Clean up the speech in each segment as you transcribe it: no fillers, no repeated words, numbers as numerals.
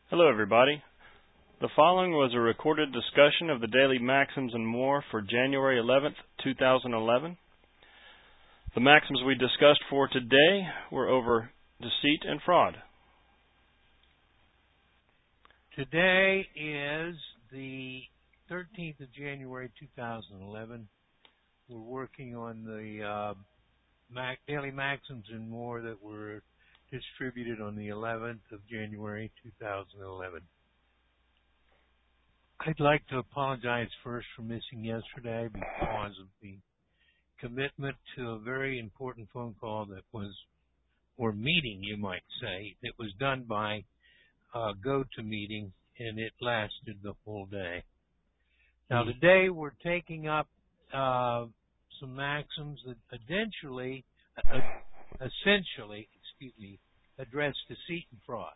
Hello, everybody. The following was a recorded discussion of the daily maxims and more for January 11th, 2011. The maxims we discussed for today were over deceit and fraud. Today is the 13th of January, 2011. We're working on the daily maxims and more that were distributed on the 11th of January, 2011. I'd like to apologize first for missing yesterday because of the commitment to a very important phone call that was, or meeting, you might say, that was done by GoToMeeting, and it lasted the whole day. Now, today we're taking up some maxims that essentially, address deceit and fraud.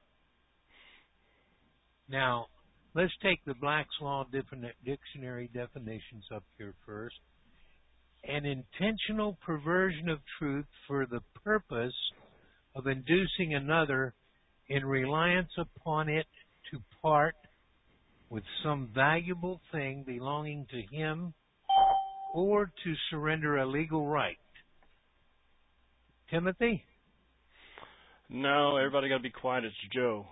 Now, let's take the Black's Law Dictionary definitions up here first. An intentional perversion of truth for the purpose of inducing another in reliance upon it to part with some valuable thing belonging to him or to surrender a legal right. Timothy? No, everybody got to be quiet. It's Joe.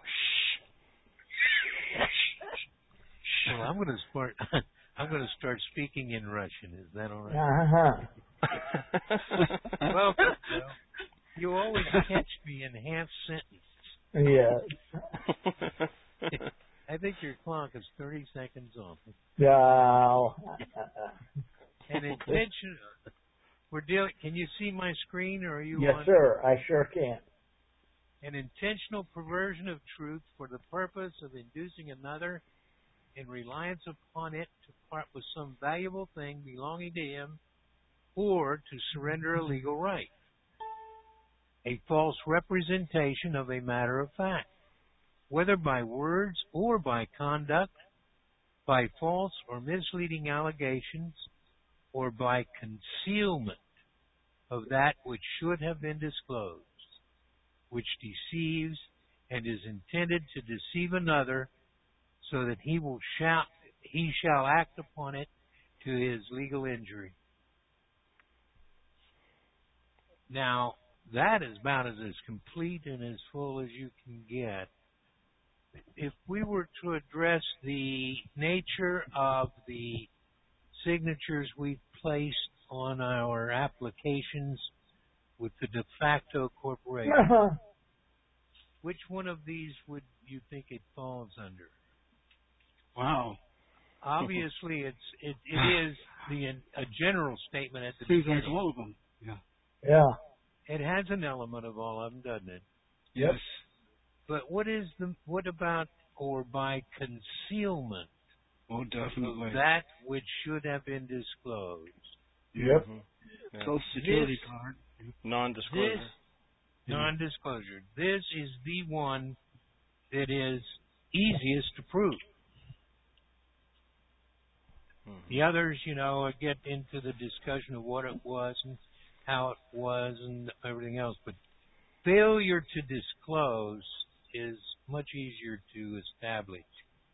Well, I'm going to start speaking in Russian. Is that all right? Well, Joe, you always catch me in half sentences. Yes. I think your clock is 30 seconds off. No. And intention. Can you see my screen, or are you Yes, on? sir. I sure can. An intentional perversion of truth for the purpose of inducing another in reliance upon it to part with some valuable thing belonging to him or to surrender a legal right. A false representation of a matter of fact, whether by words or by conduct, by false or misleading allegations, or by concealment of that which should have been disclosed, which deceives and is intended to deceive another so that he shall act upon it to his legal injury. Now, that is about as complete and as full as you can get. If we were to address the nature of the signatures we've placed on our applications with the de facto corporation, which one of these would you think it falls under? Wow. Obviously, it is a general statement at the Seems beginning. like all of them. Yeah. Yeah. It has an element of all of them, doesn't it? Yes. But what about or by concealment? Oh, definitely. Of that which should have been disclosed. Yep. Mm-hmm. Yeah. Social Security card. Non-disclosure. Non-disclosure. This is the one that is easiest to prove. Mm-hmm. The others, get into the discussion of what it was and how it was and everything else. But failure to disclose is much easier to establish.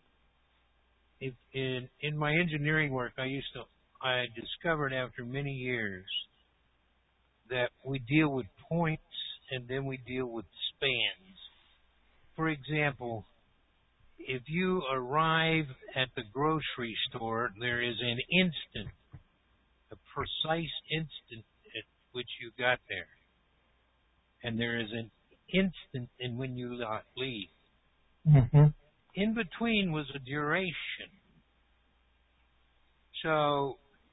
In my engineering work, I discovered after many years that we deal with points and then we deal with spans. For example, if you arrive at the grocery store, there is an instant, a precise instant at which you got there. And there is an instant in when you leave. Mm-hmm. In between was a duration. So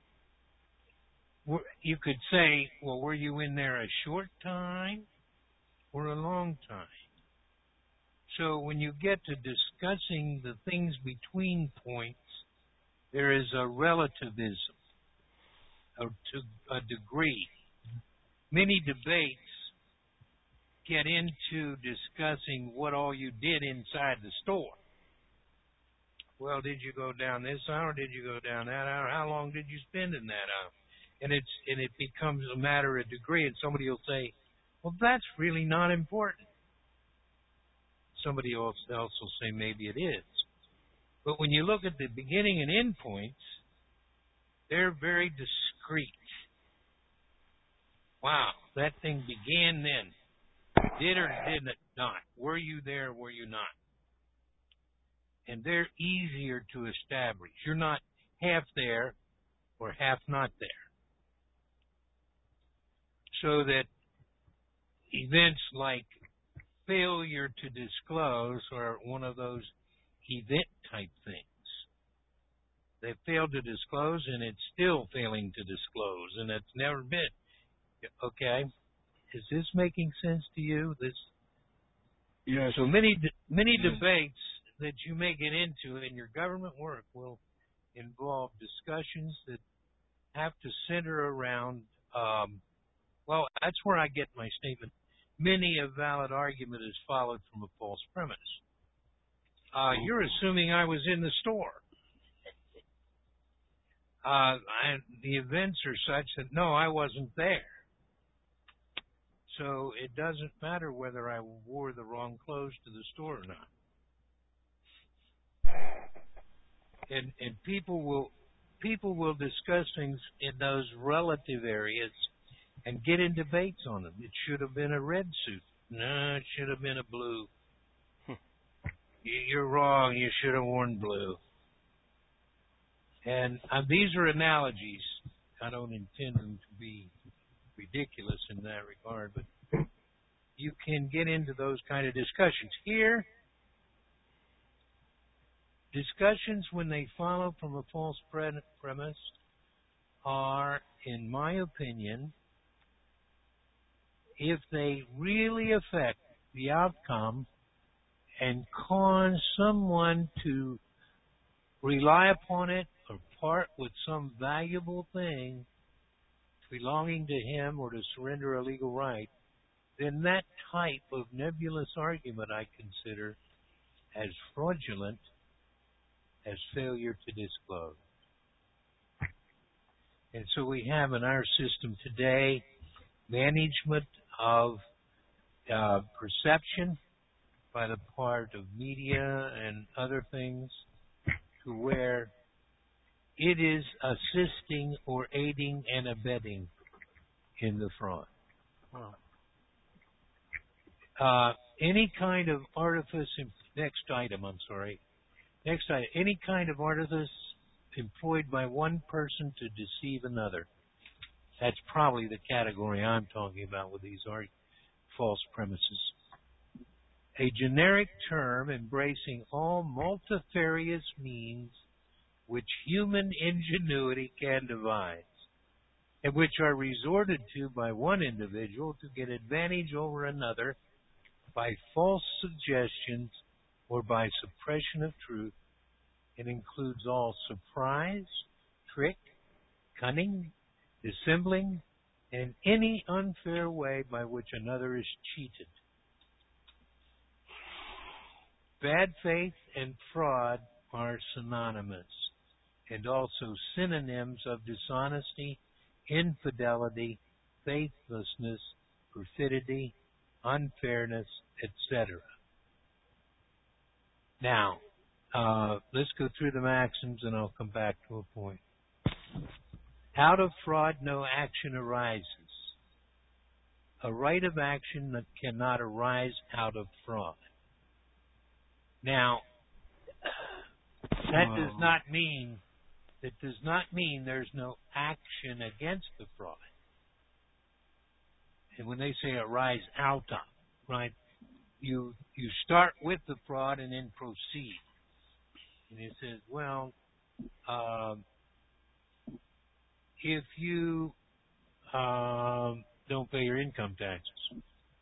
you could say, well, were you in there a short time or a long time? So when you get to discussing the things between points, there is a relativism to a degree. Many debates get into discussing what all you did inside the store. Well, did you go down this aisle or did you go down that aisle? How long did you spend in that aisle? And it becomes a matter of degree, and somebody will say, well, that's really not important. somebody else will say maybe it is. But when you look at the beginning and end points, they're very discrete. Wow, that thing began then. Did or did it not? Were you there or were you not? And they're easier to establish. You're not half there or half not there. So that events like failure to disclose are one of those event type things. They failed to disclose and it's still failing to disclose and it's never been. Okay? Is this making sense to you? Yes. So many debates that you may get into in your government work will involve discussions that have to center around, well, that's where I get my statement. Many a valid argument is followed from a false premise. You're assuming I was in the store. The events are such that, no, I wasn't there. So it doesn't matter whether I wore the wrong clothes to the store or not. And people will discuss things in those relative areas and get in debates on them. It should have been a red suit. No, it should have been a blue. You're wrong. You should have worn blue. And these are analogies. I don't intend them to be ridiculous in that regard, but you can get into those kind of discussions. Here, discussions when they follow from a false premise are, in my opinion, if they really affect the outcome and cause someone to rely upon it or part with some valuable thing belonging to him or to surrender a legal right, then that type of nebulous argument I consider as fraudulent as failure to disclose. And so we have in our system today management of perception by the part of media and other things to where it is assisting or aiding and abetting in the fraud. Wow. Any kind of artifice, any kind of artifice employed by one person to deceive another. That's probably the category I'm talking about with these false premises. A generic term embracing all multifarious means which human ingenuity can devise, and which are resorted to by one individual to get advantage over another by false suggestions or by suppression of truth. It includes all surprise, trick, cunning, dissembling, and any unfair way by which another is cheated. Bad faith and fraud are synonymous and also synonyms of dishonesty, infidelity, faithlessness, perfidy, unfairness, etc. Now, let's go through the maxims and I'll come back to a point. Out of fraud, no action arises. A right of action that cannot arise out of fraud. Now, that does not mean there's no action against the fraud. And when they say arise out of, right, you start with the fraud and then proceed. And it says, well, if you don't pay your income taxes.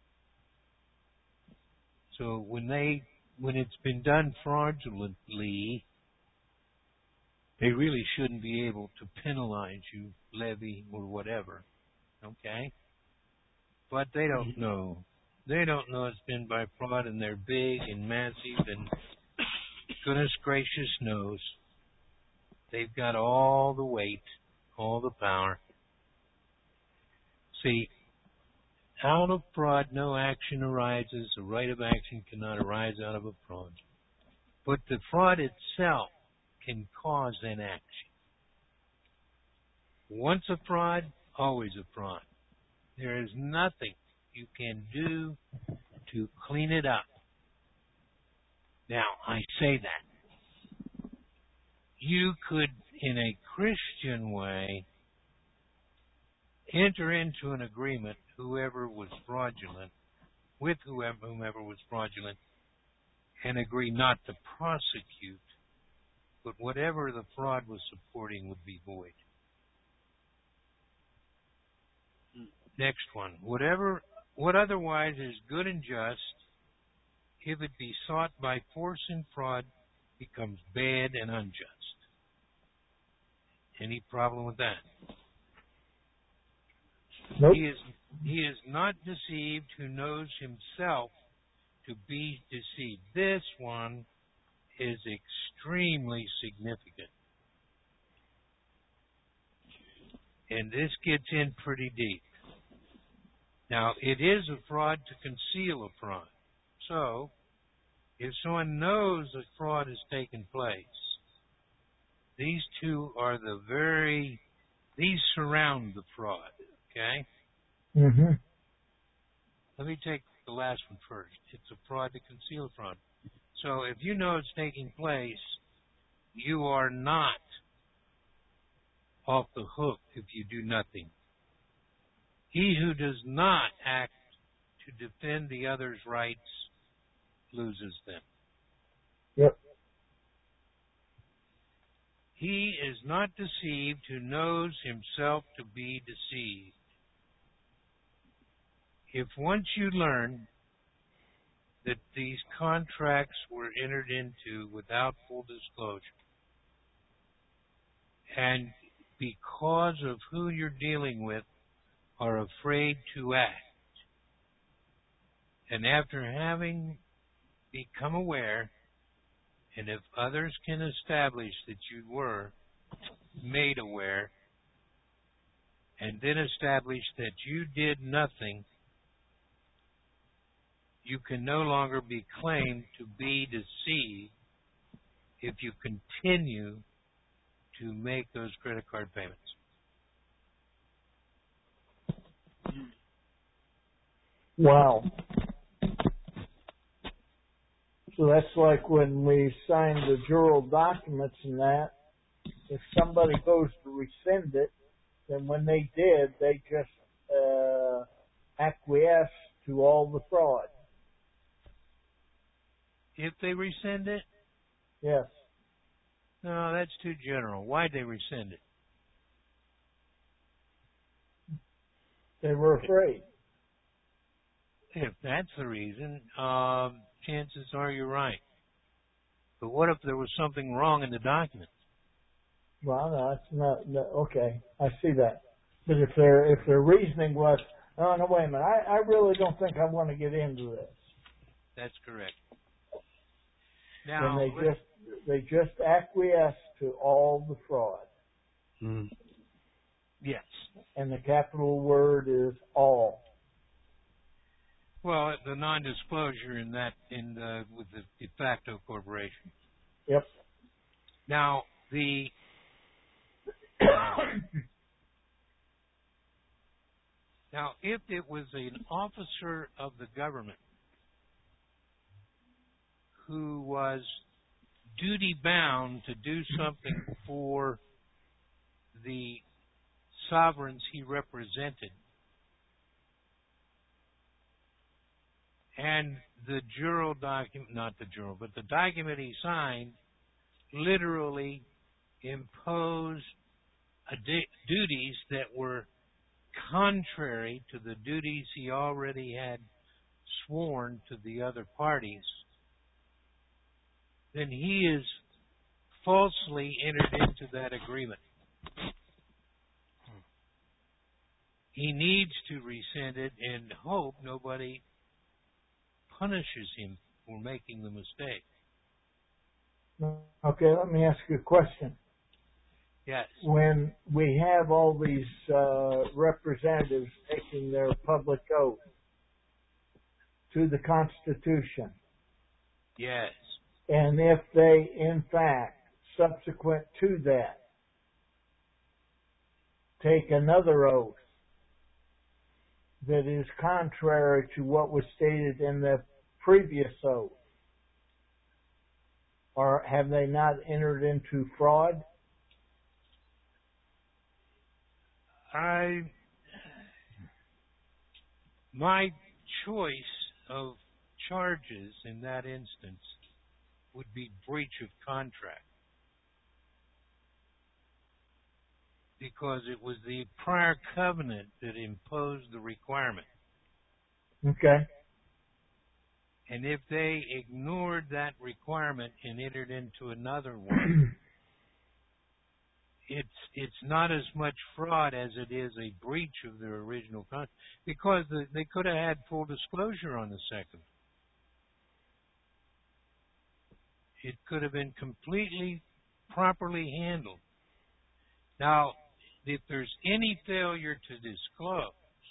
So when it's been done fraudulently, they really shouldn't be able to penalize you, levy, or whatever. Okay? But they don't know. They don't know it's been by fraud, and they're big and massive, and goodness gracious knows they've got all the weight, all the power. See, out of fraud no action arises. A right of action cannot arise out of a fraud. But the fraud itself can cause an action. Once a fraud, always a fraud. There is nothing you can do to clean it up. Now, I say that. You could, in a Christian way, enter into an agreement with whomever was fraudulent, and agree not to prosecute, but whatever the fraud was supporting would be void. Next one. What otherwise is good and just, if it be sought by force and fraud, becomes bad and unjust. Any problem with that? Nope. He is not deceived who knows himself to be deceived. This one is extremely significant. And this gets in pretty deep. Now, it is a fraud to conceal a fraud. So, if someone knows a fraud has taken place, these two are these surround the fraud, okay? Mm-hmm. Let me take the last one first. It's a fraud to conceal a fraud. So, if you know it's taking place, you are not off the hook if you do nothing. He who does not act to defend the other's rights loses them. Yep. He is not deceived who knows himself to be deceived. If once you learn that these contracts were entered into without full disclosure, and because of who you're dealing with are afraid to act, and after having become aware, and if others can establish that you were made aware, and then establish that you did nothing, you can no longer be claimed to be deceived if you continue to make those credit card payments. Wow. So that's like when we signed the juror documents and that, if somebody goes to rescind it, then when they did, they just acquiesced to all the fraud. If they rescind it? Yes. No, that's too general. Why'd they rescind it? They were afraid. If that's the reason, chances are you're right. But what if there was something wrong in the document? Well, no, that's not. No, okay, I see that. But if their reasoning was, oh no, wait a minute, I really don't think I want to get into this. That's correct. Now, then they just acquiesce to all the fraud. Mm. Yes. And the capital word is all. Well, the non-disclosure with the de facto corporation. Yep. Now, now, if it was an officer of the government who was duty-bound to do something for the sovereigns he represented, and the juror document, not the juror, but the document he signed literally imposed duties that were contrary to the duties he already had sworn to the other parties, then he is falsely entered into that agreement. He needs to rescind it and hope nobody punishes him for making the mistake. Okay, let me ask you a question. Yes. When we have all these representatives taking their public oath, to the Constitution. Yes. And if they, in fact, subsequent to that, take another oath that is contrary to what was stated in the previous oath, or have they not entered into fraud? My choice of charges in that instance would be breach of contract, because it was the prior covenant that imposed the requirement. Okay. And if they ignored that requirement and entered into another one, it's not as much fraud as it is a breach of their original contract, because they could have had full disclosure on the second. It could have been completely properly handled. Now, if there's any failure to disclose,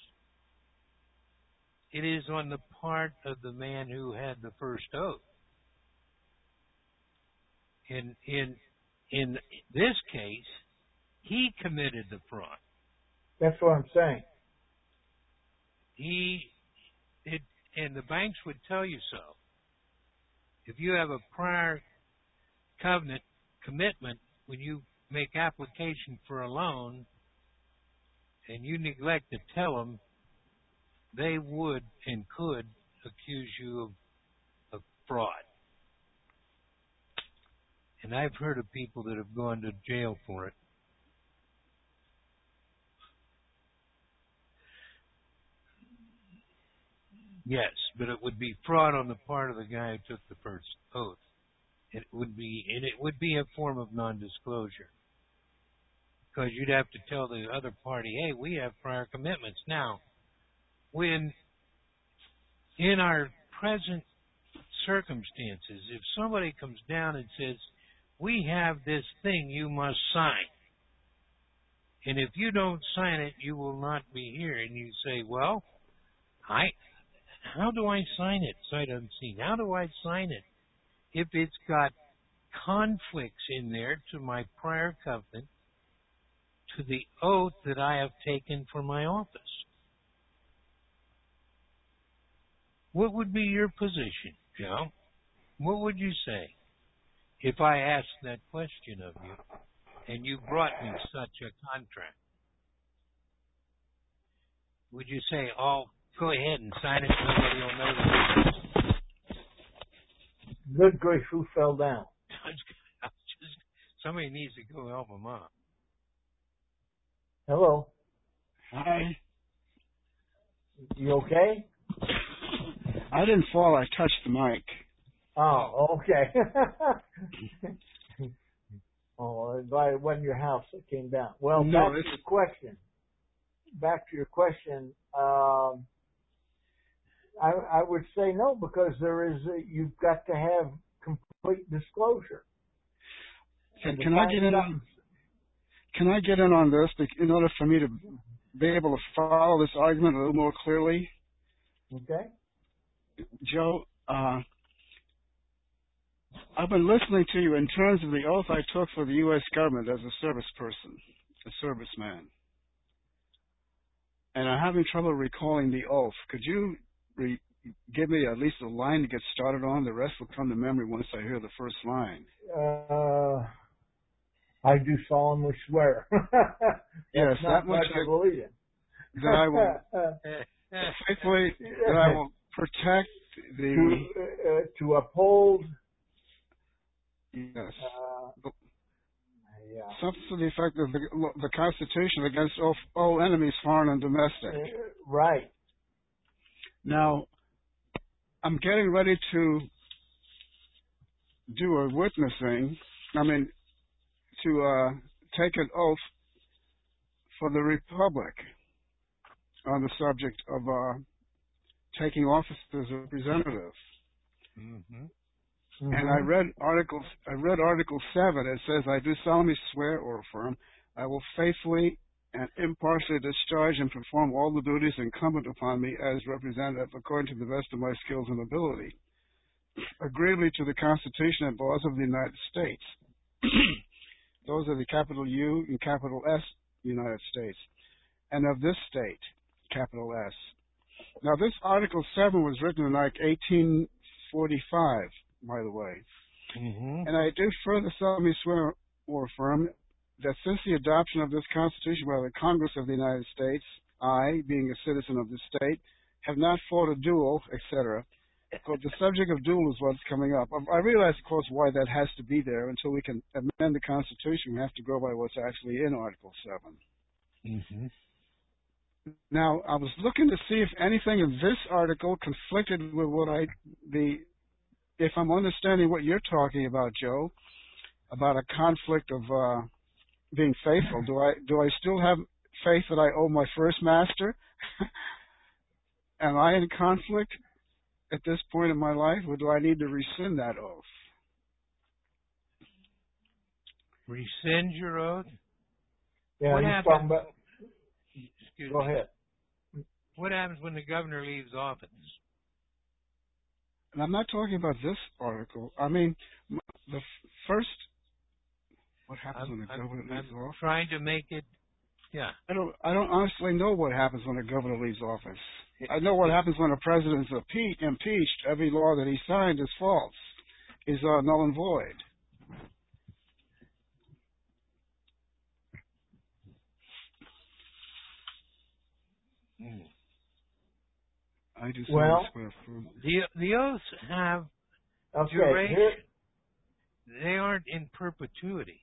it is on the part of the man who had the first oath. In this case, he committed the fraud. That's what I'm saying. And the banks would tell you so. If you have a prior covenant commitment when you make application for a loan and you neglect to tell them, they would and could accuse you of fraud. And I've heard of people that have gone to jail for it. Yes, but it would be fraud on the part of the guy who took the first oath. It would be a form of non-disclosure, because you'd have to tell the other party, hey, we have prior commitments. Now, when in our present circumstances, if somebody comes down and says, we have this thing you must sign, and if you don't sign it, you will not be here, and you say, well, how do I sign it sight unseen? How do I sign it if it's got conflicts in there to my prior covenant, to the oath that I have taken for my office? What would be your position, Joe? What would you say if I asked that question of you and you brought me such a contract? Would you say, oh, go ahead and sign it, nobody will know that? Good grief, who fell down? Somebody needs to go help them up. Hello. Hi. You okay? I didn't fall. I touched the mic. Oh, okay. Oh, it wasn't your house that came down. Well, No, back to your question. I would say no, because you've got to have complete disclosure. Can I get in on? Can I get in on this in order for me to be able to follow this argument a little more clearly? Okay. Joe, I've been listening to you in terms of the oath I took for the U.S. government as a service person, a serviceman. And I'm having trouble recalling the oath. Could you give me at least a line to get started on? The rest will come to memory once I hear the first line. I do solemnly swear. Yes, that much I believe in. That I will faithfully, that I will protect to uphold. Yes. Something to the effect of the Constitution against all enemies, foreign and domestic. Right. Now, I'm getting ready to do a witnessing. To take an oath for the Republic on the subject of taking office as a representative. Mm-hmm. Mm-hmm. And I read Article 7. It says, I do solemnly swear or affirm I will faithfully and impartially discharge and perform all the duties incumbent upon me as representative according to the best of my skills and ability, agreeably to the Constitution and laws of the United States. Those are the capital U and capital S, United States, and of this state, capital S. Now, this Article 7 was written in like 1845, by the way. Mm-hmm. And I do further solemnly swear or affirm that since the adoption of this Constitution by the Congress of the United States, I, being a citizen of the state, have not fought a duel, etc. But the subject of duel is what's coming up. I realize, of course, why that has to be there. Until we can amend the Constitution, we have to go by what's actually in Article 7. Mm-hmm. Now, I was looking to see if anything in this article conflicted with what if I'm understanding what you're talking about, Joe, about a conflict of being faithful. Do I still have faith that I owe my first master? Am I in conflict at this point in my life, or do I need to rescind that oath? Rescind your oath? Yeah, What he's happens? talking about. Excuse Go me. ahead. What happens when the governor leaves office? And I'm not talking about this article. I mean, the first. What happens when the governor leaves office? Trying to make it. Yeah. I don't honestly know what happens when a governor leaves office. I know what happens when a president's impeached. Every law that he signed is false, is null and void. Mm. I just Well, swear for The oaths have okay. duration. Here, They aren't in perpetuity.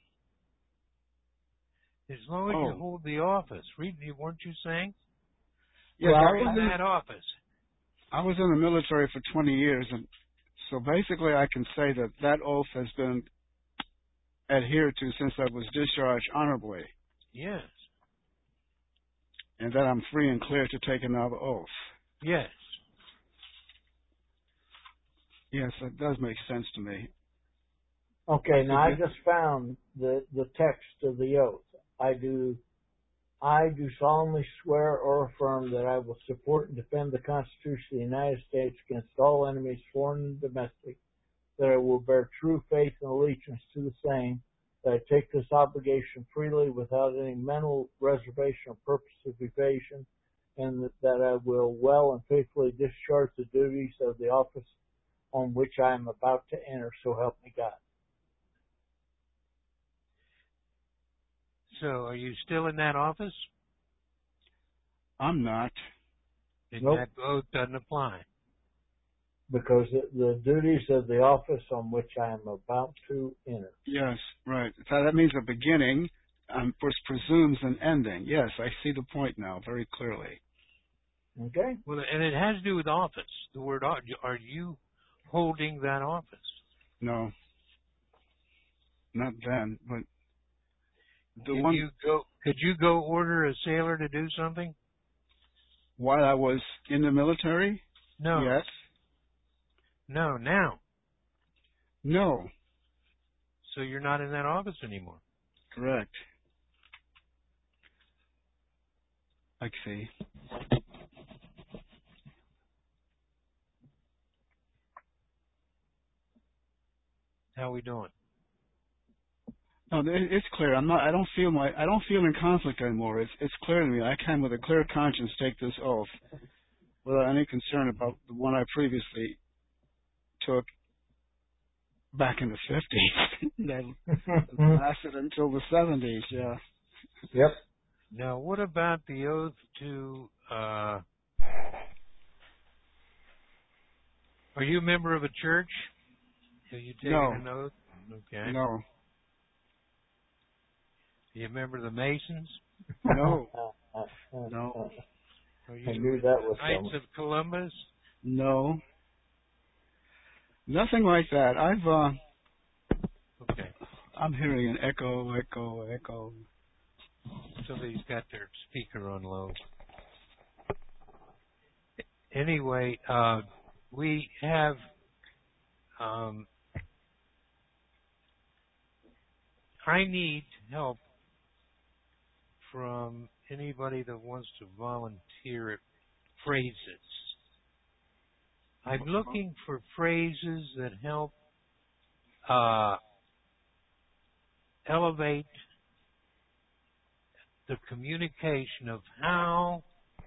As long as you Oh. hold the office. Weren't you saying? Yes, Well, You're in that office. I was in the military for 20 years, and so basically I can say that that oath has been adhered to since I was discharged honorably, Yes. and that I'm free and clear to take another oath. Yes. Yes, that does make sense to me. okay, now I just found the text of the oath. I do solemnly swear or affirm that I will support and defend the Constitution of the United States against all enemies, foreign and domestic, that I will bear true faith and allegiance to the same, that I take this obligation freely without any mental reservation or purpose of evasion, and that I will well and faithfully discharge the duties of the office on which I am about to enter, so help me God. So, are you still in that office? I'm not. Then Nope. that oath doesn't apply. Because the duties of the office on which I am about to enter. Yes, right. So that means a beginning, which presumes an ending. Yes, I see the point now very clearly. Okay? Well, and it has to do with office. The word, are you holding that office? No, not then, but Could you go order a sailor to do something? while I was in the military? No. Yes. No, now. No. So you're not in that office anymore. Correct. I see. How we doing? No, it's clear. I don't feel in conflict anymore. It's clear to me. I can, with a clear conscience, take this oath without any concern about the one I previously took back in the 50s. That lasted until the 70s. Yeah. Yep. Now, what about the oath to? Are you a member of a church? Have you taken No. an oath? Okay. No. Are you a member of the Masons? No. No. Are I you knew that was Knights coming. of Columbus? No. Nothing like that. Okay. I'm hearing an echo, echo, echo. Somebody's got their speaker on low. Anyway, we have I need help from anybody that wants to volunteer phrases. I'm looking for phrases that help elevate the communication of how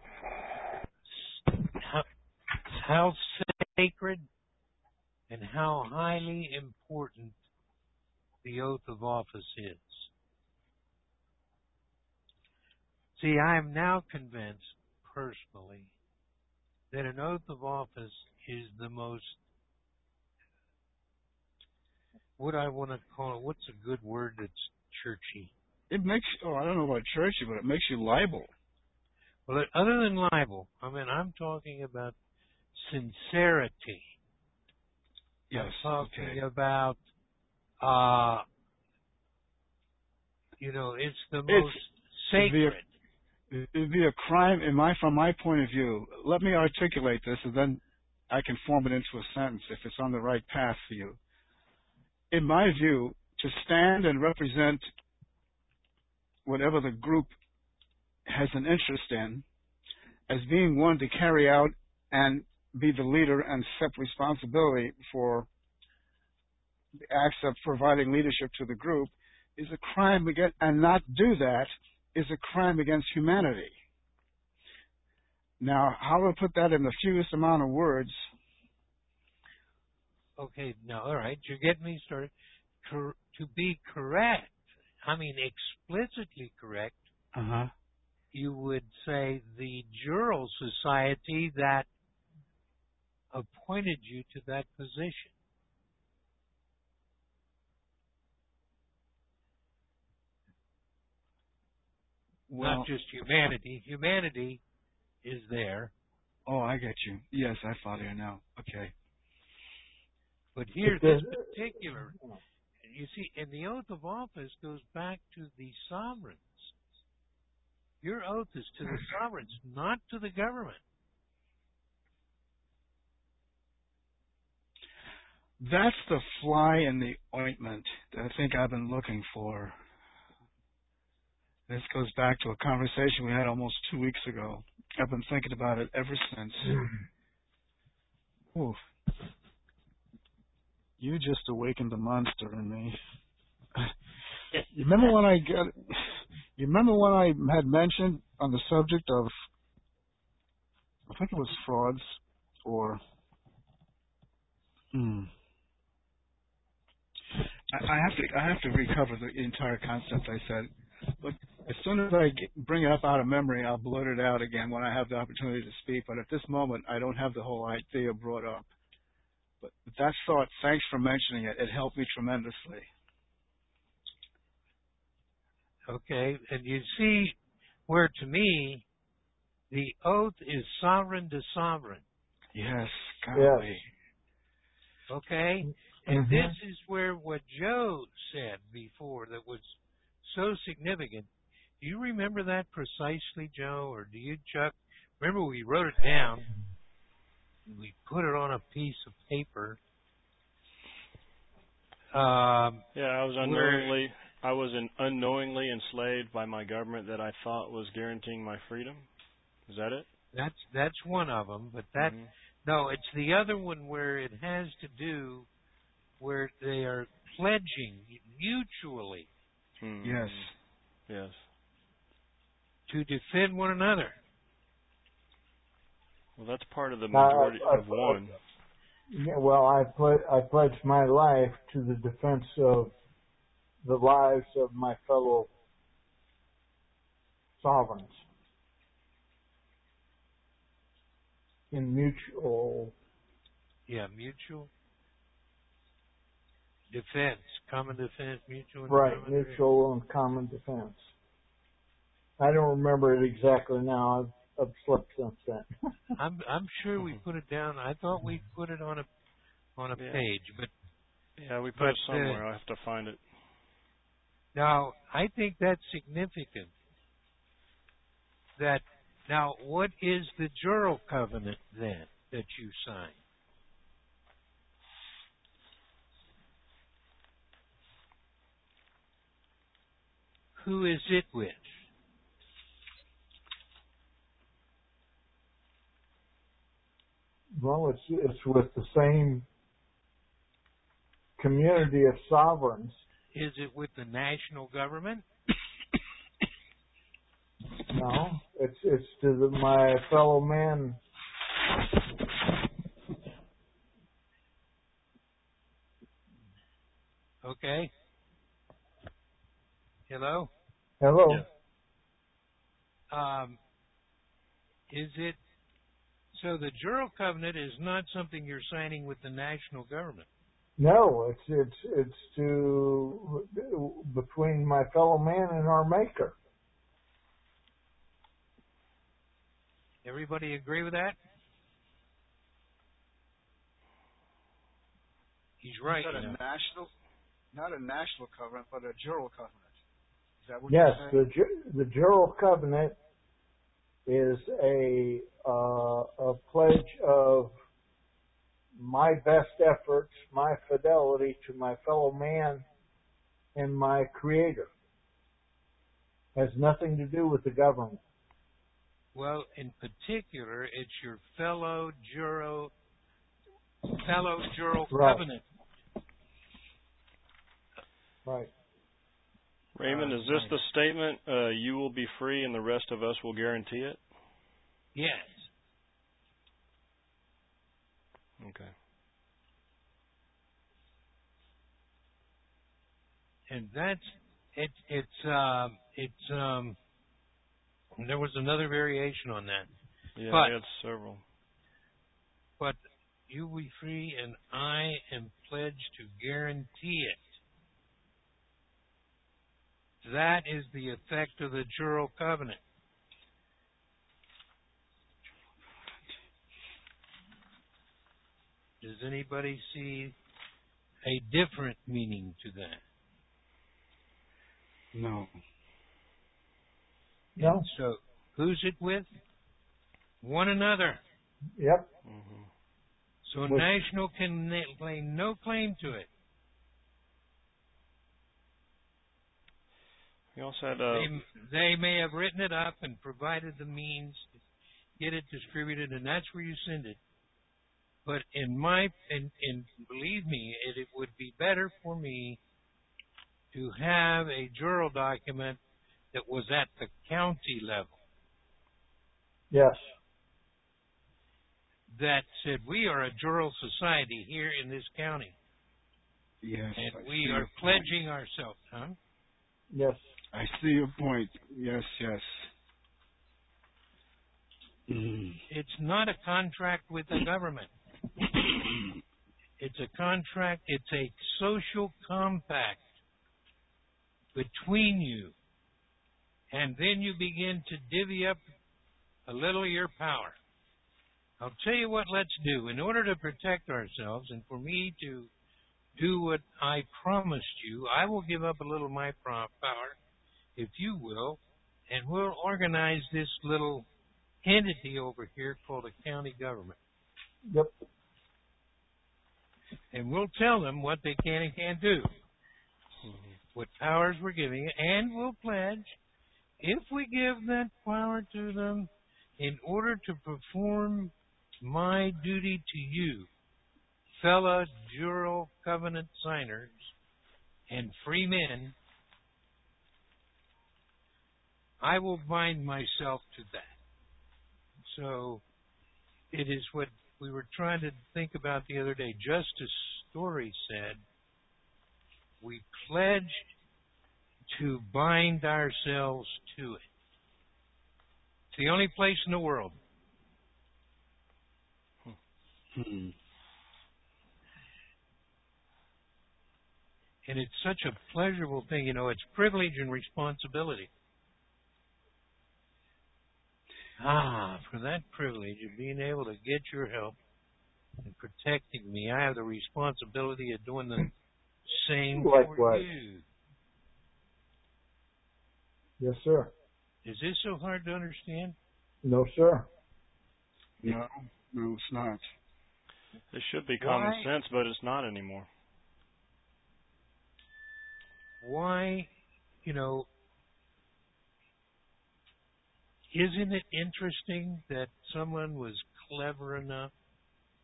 sacred and how highly important the oath of office is. See, I am now convinced, personally, that an oath of office is the most, what I want to call it, what's a good word that's churchy? It makes, I don't know about churchy, but it makes you liable. Well, other than libel, I mean, I'm talking about sincerity. Yes. I'm talking okay. about, it's the most sacred. It'd be a crime from my point of view. Let me articulate this, and then I can form it into a sentence if it's on the right path for you. In my view, to stand and represent whatever the group has an interest in, as being one to carry out and be the leader and accept responsibility for the acts of providing leadership to the group, is a crime against, and not do that is a crime against humanity. Now, how do I put that in the fewest amount of words? Okay, now, all right, you're getting me started. To be correct, I mean explicitly correct, you would say the Jural Society that appointed you to that position. Well, not just humanity. Humanity is there. Oh, I get you. Yes, I follow you now. Okay. But here, this particular, you see, and the oath of office goes back to the sovereigns. Your oath is to the sovereigns, not to the government. That's the fly in the ointment that I think I've been looking for. This goes back to a conversation we had almost 2 weeks ago. I've been thinking about it ever since. Ooh. You just awakened the monster in me. You remember when I had mentioned on the subject of, I think it was frauds or I have to recover the entire concept I said. But as soon as I bring it up out of memory, I'll blurt it out again when I have the opportunity to speak. But at this moment, I don't have the whole idea brought up. But that thought, thanks for mentioning it. It helped me tremendously. Okay, and you see where, to me, the oath is sovereign to sovereign. Yes, golly. Okay? And this is where what Joe said before that was so significant. Do you remember that precisely, Joe, or do you, Chuck? Remember we wrote it down, and we put it on a piece of paper. I was unknowingly enslaved by my government that I thought was guaranteeing my freedom. Is that it? That's one of them, but no, it's the other one where it has to do where they are pledging mutually. Yes. Yes. To defend one another. Well, that's part of the majority of one. Yeah, well, I pledge my life to the defense of the lives of my fellow sovereigns in mutual. Yeah, mutual defense, common defense, mutual. Right, mutual and common defense. I don't remember it exactly now. I've slept since then. I'm sure we put it down. I thought we put it on a page, but we put it somewhere. I have to find it. Now, I think that's significant. That now, what is the Jural Covenant then that you signed? Who is it with? Well, it's with the same community of sovereigns. Is it with the national government? No, it's to my fellow man. Okay. Hello? Hello. Yeah. Is it so the Jural Covenant is not something you're signing with the national government? No, it's to between my fellow man and our Maker. Everybody agree with that? He's right. Not a national covenant, but a jural covenant. Is that what Yes, you're saying? the Jural Covenant is a pledge of my best efforts, my fidelity to my fellow man and my Creator. Has nothing to do with the government. Well, in particular, it's your fellow Jural Covenant. Right. Raymond, is this the statement, you will be free and the rest of us will guarantee it? Yes. Okay. And that's there was another variation on that. Yeah, But- we had several. But you will be free and I am pledged to guarantee it. That is the effect of the Jural Covenant. Does anybody see a different meaning to that? No. No. So, who's it with? One another. Yep. Mm-hmm. So national can lay no claim to it. We also had They may have written it up and provided the means to get it distributed, and that's where you send it. But and believe me, it would be better for me to have a Jural document that was at the county level Yes. that said we are a Jural society here in this county, Yes. and we are pledging ourselves. Huh? Yes. I see your point. Yes, yes. It's not a contract with the government. It's a contract. It's a social compact between you. And then you begin to divvy up a little of your power. I'll tell you what let's do. In order to protect ourselves and for me to do what I promised you, I will give up a little of my power, if you will, and we'll organize this little entity over here called a county government. Yep. And we'll tell them what they can and can't do, what powers we're giving, and we'll pledge, if we give that power to them, in order to perform my duty to you, fellow Jural Covenant signers and free men, I will bind myself to that. So it is what we were trying to think about the other day. Justice Story said, we pledged to bind ourselves to it. It's the only place in the world. And it's such a pleasurable thing, it's privilege and responsibility. For that privilege of being able to get your help and protecting me, I have the responsibility of doing the same for Likewise. you. Yes, sir. Is this so hard to understand? No, sir. No, it's not. it should be common sense, but it's not anymore. Why, isn't it interesting that someone was clever enough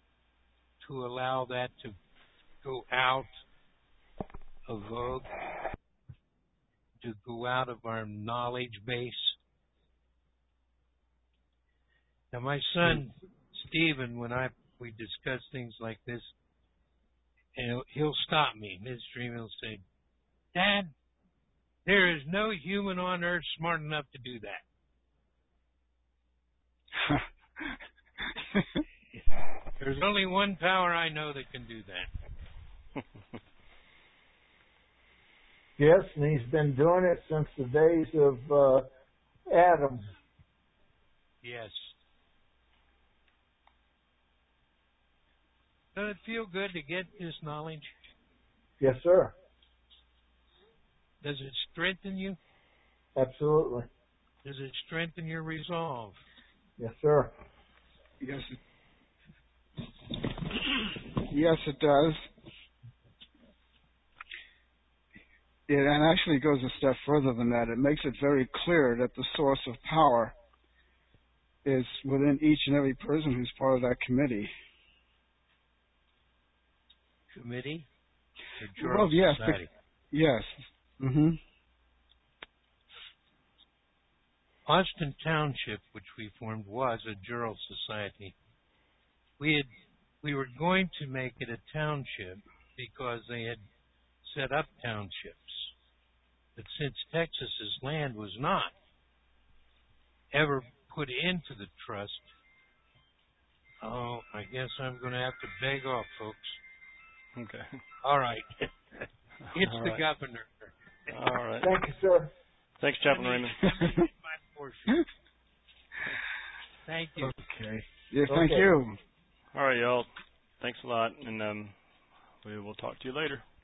to allow that to go out of vogue, to go out of our knowledge base. Now, my son Stephen, when we discuss things like this, and he'll stop me midstream. He'll say, "Dad, there is no human on earth smart enough to do that." There's only one power I know that can do that. Yes, and he's been doing it since the days of Adam. Yes. Does it feel good to get this knowledge? Yes, sir. Does it strengthen you? Absolutely. Does it strengthen your resolve? Yes, sir. Yes, yes, it does. It actually goes a step further than that. It makes it very clear that the source of power is within each and every person who's part of that committee. Committee? Well, yes. Yes. Mm-hmm. Austin Township, which we formed, was a Jural Society. We were going to make it a township because they had set up townships. But since Texas's land was not ever put into the trust, I guess I'm going to have to beg off, folks. Okay. All right. It's All the right. governor. All right. Thank you, sir. Thanks, Chaplain Raymond. My portion. Thank you. Okay. Yeah, thank Okay. you. All right, y'all. Thanks a lot, and we will talk to you later.